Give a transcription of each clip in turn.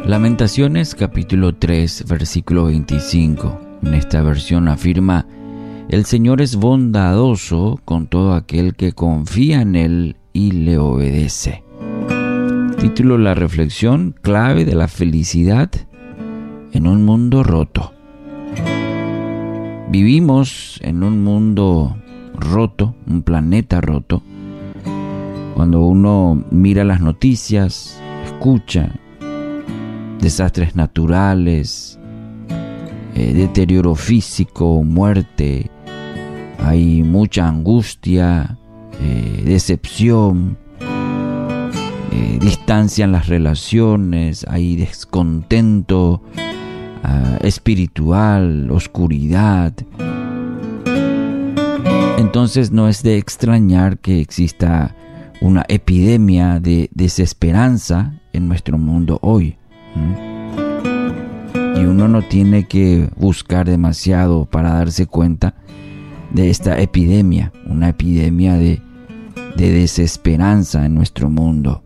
Lamentaciones capítulo 3 versículo 25. En esta versión afirma: el Señor es bondadoso con todo aquel que confía en Él y le obedece. Título de la reflexión: clave de la felicidad en un mundo roto. Vivimos en un mundo roto, un planeta roto. Cuando uno mira las noticias, escucha desastres naturales, deterioro físico, muerte, hay mucha angustia, decepción, distancia en las relaciones, hay descontento espiritual, oscuridad. Entonces no es de extrañar que exista una epidemia de desesperanza en nuestro mundo hoy. Y uno no tiene que buscar demasiado para darse cuenta de esta epidemia, una epidemia de desesperanza en nuestro mundo.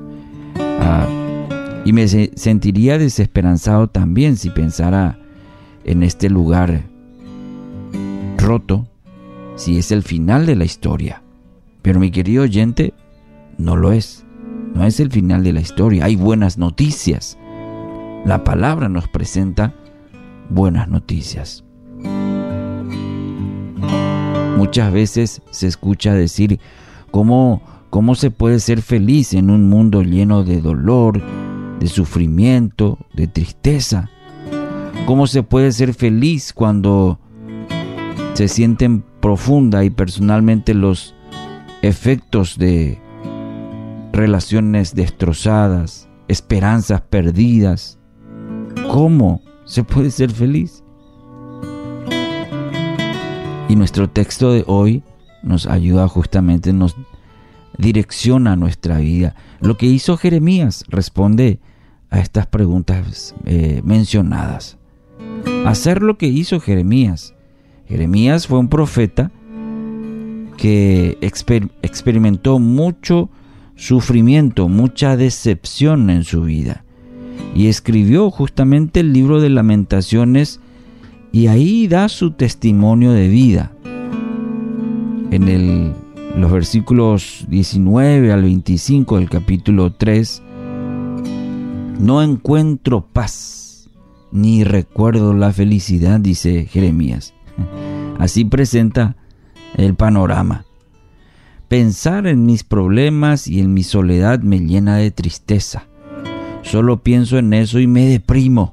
Y me sentiría desesperanzado también si pensara en este lugar roto, si es el final de la historia. Pero mi querido oyente, no lo es. No es el final de la historia. Hay buenas noticias. La palabra nos presenta buenas noticias. Muchas veces se escucha decir cómo se puede ser feliz en un mundo lleno de dolor, de sufrimiento, de tristeza. Cómo se puede ser feliz cuando se sienten profunda y personalmente los efectos de relaciones destrozadas, esperanzas perdidas. ¿Cómo se puede ser feliz? Y nuestro texto de hoy nos ayuda justamente, nos direcciona nuestra vida. Lo que hizo Jeremías responde a estas preguntas mencionadas. Hacer lo que hizo Jeremías. Jeremías fue un profeta que experimentó mucho sufrimiento, mucha decepción en su vida. Y escribió justamente el libro de Lamentaciones y ahí da su testimonio de vida. En los versículos 19 al 25 del capítulo 3, no encuentro paz, ni recuerdo la felicidad, dice Jeremías. Así presenta el panorama. Pensar en mis problemas y en mi soledad me llena de tristeza. Solo pienso en eso y me deprimo.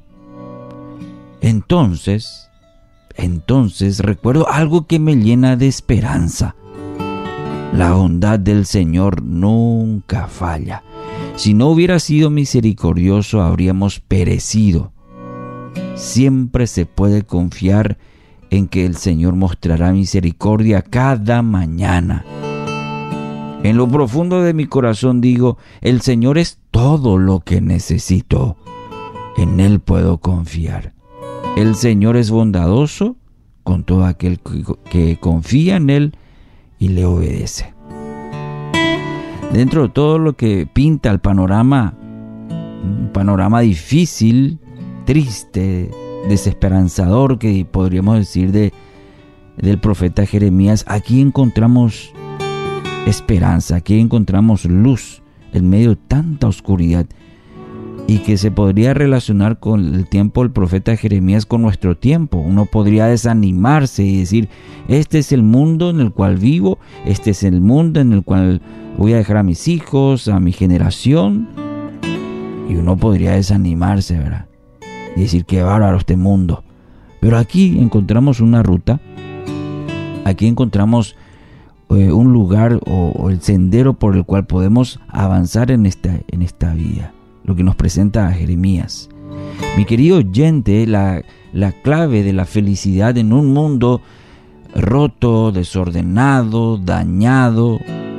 Entonces recuerdo algo que me llena de esperanza. La bondad del Señor nunca falla. Si no hubiera sido misericordioso, habríamos perecido. Siempre se puede confiar en que el Señor mostrará misericordia cada mañana. En lo profundo de mi corazón digo, el Señor es todo lo que necesito. En Él puedo confiar. El Señor es bondadoso con todo aquel que confía en Él y le obedece. Dentro de todo lo que pinta el panorama, un panorama difícil, triste, desesperanzador, que podríamos decir del profeta Jeremías, aquí encontramos esperanza, aquí encontramos luz en medio de tanta oscuridad, y que se podría relacionar con el tiempo del profeta Jeremías con nuestro tiempo. Uno podría desanimarse y decir, este es el mundo en el cual vivo, este es el mundo en el cual voy a dejar a mis hijos, a mi generación, y uno podría desanimarse, ¿verdad? Y decir, qué bárbaro este mundo. Pero aquí encontramos una ruta, aquí encontramos un lugar o el sendero por el cual podemos avanzar en esta vida. Lo que nos presenta a Jeremías. Mi querido oyente, la clave de la felicidad en un mundo roto, desordenado, dañado,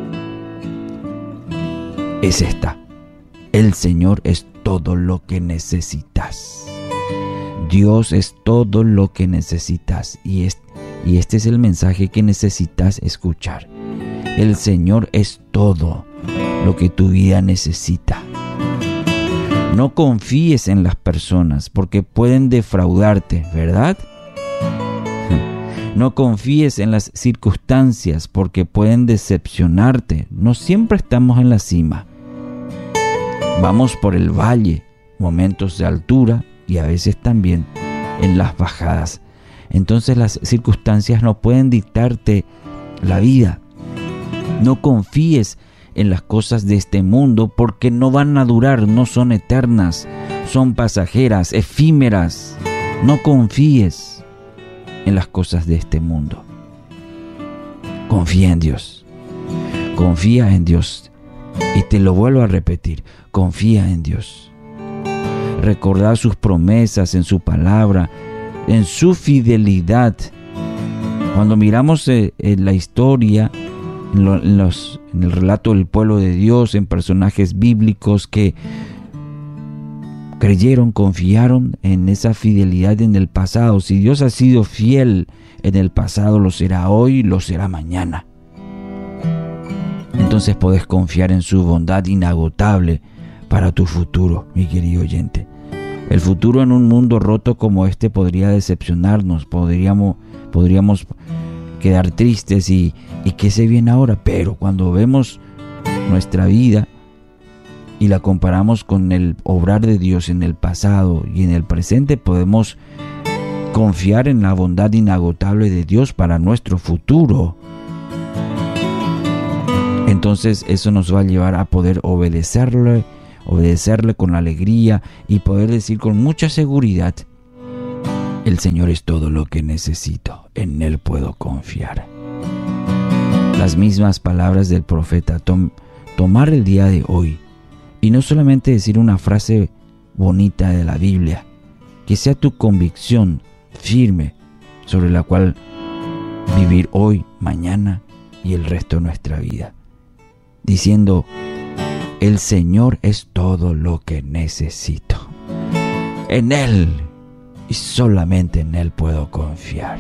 es esta: el Señor es todo lo que necesitas. Dios es todo lo que necesitas, y este es el mensaje que necesitas escuchar. El Señor es todo lo que tu vida necesita. No confíes en las personas porque pueden defraudarte, ¿verdad? No confíes en las circunstancias porque pueden decepcionarte. No siempre estamos en la cima. Vamos por el valle, momentos de altura y a veces también en las bajadas. Entonces las circunstancias no pueden dictarte la vida. No confíes en las cosas de este mundo porque no van a durar, no son eternas, son pasajeras, efímeras. No confíes en las cosas de este mundo. Confía en Dios. Confía en Dios. Y te lo vuelvo a repetir, confía en Dios. Recordad sus promesas en su palabra, en su fidelidad. Cuando miramos en la historia, en el relato del pueblo de Dios, en personajes bíblicos que creyeron, confiaron en esa fidelidad en el pasado. Si Dios ha sido fiel en el pasado, lo será hoy, lo será mañana. Entonces podés confiar en su bondad inagotable para tu futuro, mi querido oyente. El futuro en un mundo roto como este podría decepcionarnos, podríamos quedar tristes y ¿qué se viene ahora? Pero cuando vemos nuestra vida y la comparamos con el obrar de Dios en el pasado y en el presente, podemos confiar en la bondad inagotable de Dios para nuestro futuro. Entonces eso nos va a llevar a poder obedecerle con alegría y poder decir con mucha seguridad: el Señor es todo lo que necesito, en Él puedo confiar. Las mismas palabras del profeta, tomar el día de hoy y no solamente decir una frase bonita de la Biblia, que sea tu convicción firme sobre la cual vivir hoy, mañana y el resto de nuestra vida, diciendo: el Señor es todo lo que necesito. En Él y solamente en Él puedo confiar.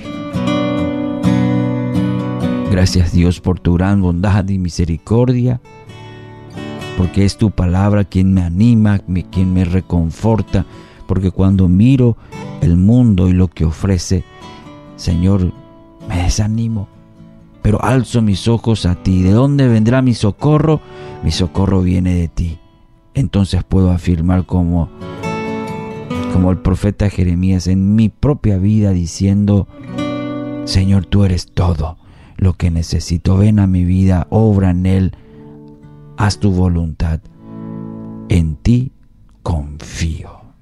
Gracias, Dios, por tu gran bondad y misericordia, porque es tu palabra quien me anima, quien me reconforta, porque cuando miro el mundo y lo que ofrece, Señor, me desanimo, pero alzo mis ojos a ti. ¿De dónde vendrá mi socorro? Mi socorro viene de ti. Entonces puedo afirmar como el profeta Jeremías en mi propia vida, diciendo: Señor, tú eres todo lo que necesito. Ven a mi vida, obra en él, haz tu voluntad. En ti confío.